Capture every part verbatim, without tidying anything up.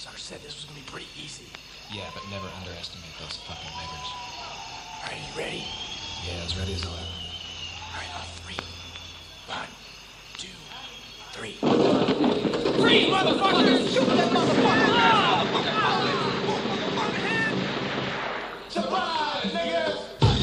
Sucker said this was gonna be pretty easy. Yeah, but never underestimate those fucking beggars. Alright, you ready? Yeah, as ready as I'll ever. Alright, on three. One, two, three. Freeze, motherfuckers! Shoot that motherfucker! Surprise, niggas!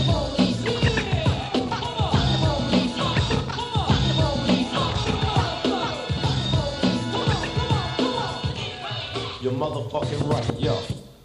You're motherfucking right, yo.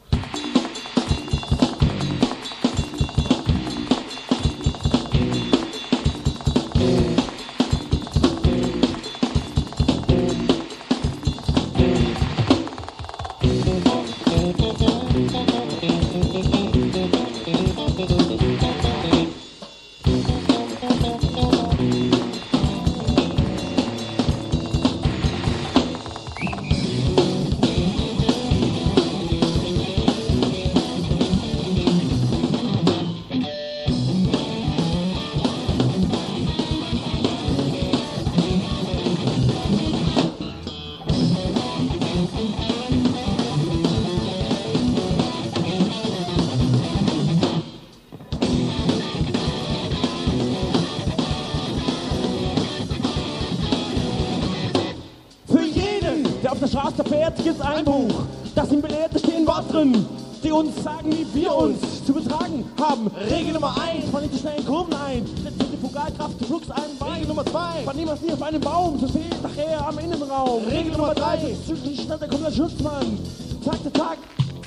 Straße fährt, gibt's ein Buch, das ihm belehrt, es stehen Wort drin, die uns sagen, wie wir uns zu betragen haben. Regel Nummer eins, fahr nicht zu schnell in Kurven ein, setz die Zentrifugalkraft, du flugs ein Bein. Regel Nummer zwei, fahr niemals nie auf einen Baum, das fehlt nachher am Innenraum. Regel Nummer drei, zu schnell, da kommt der Schutzmann, zack, zack, zack.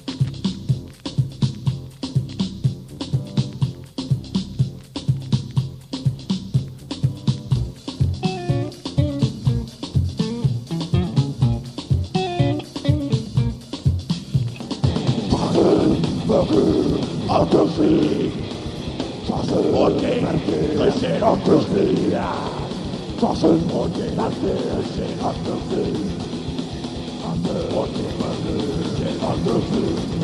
Auf der See, Fassen und gehen, Christen auf der See, Fassen und gehen, Christen auf der See, Fassen und gehen, Christen auf der See.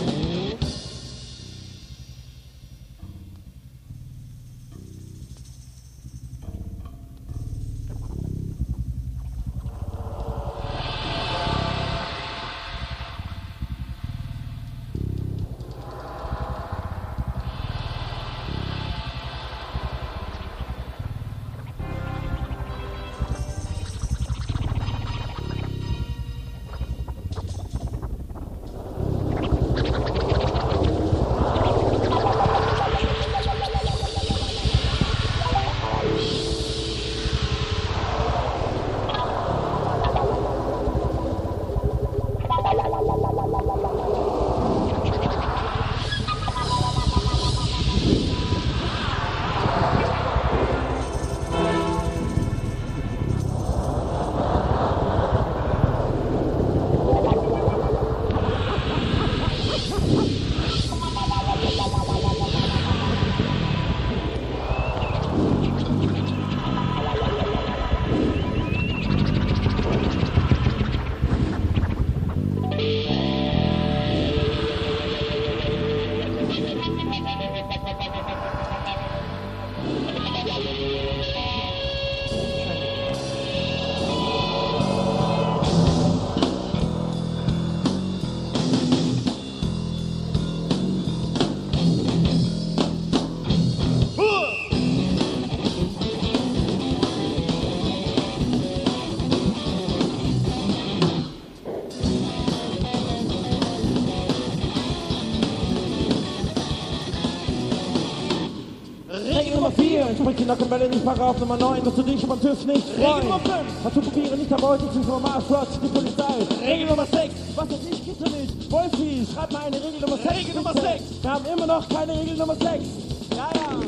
Sprich die Nackenbälle nicht Paragraph Nummer neun, dass du dich beim TÜV nicht freust. Regel Nummer fünf, Tattoo-Papiere nicht erbeutet, sind vom Marschplatz, die Polizei. Regel Nummer sechs, was das nicht, gibt es nicht. Wolfi, schreib mal eine Regel Nummer sechs. Regel Nummer sechs, wir haben immer noch keine Regel Nummer sechs. Ja, ja.